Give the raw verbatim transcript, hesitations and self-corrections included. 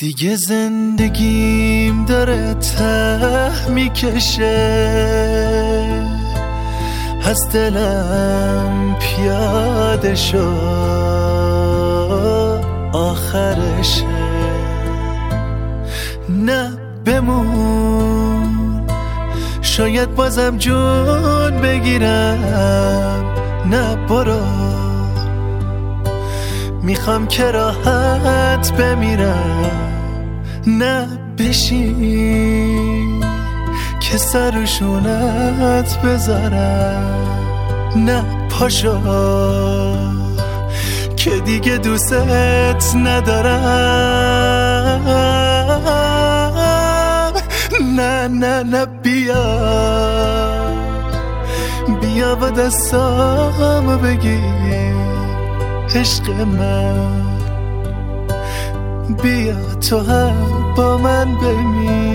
دیگه زندگیم داره ته میکشه، از دلم پیاده شد آخرشه. نه بمون، شاید بازم جون بگیرم. نه برو، میخوام که راحت بمیرم. نه بشین که سر و شونت بذارم. نه پاشو که دیگه دوستت ندارم. نه نه نه بیا بیا با دستامو بگیر عشق من، بیا تو هم با من بمیر.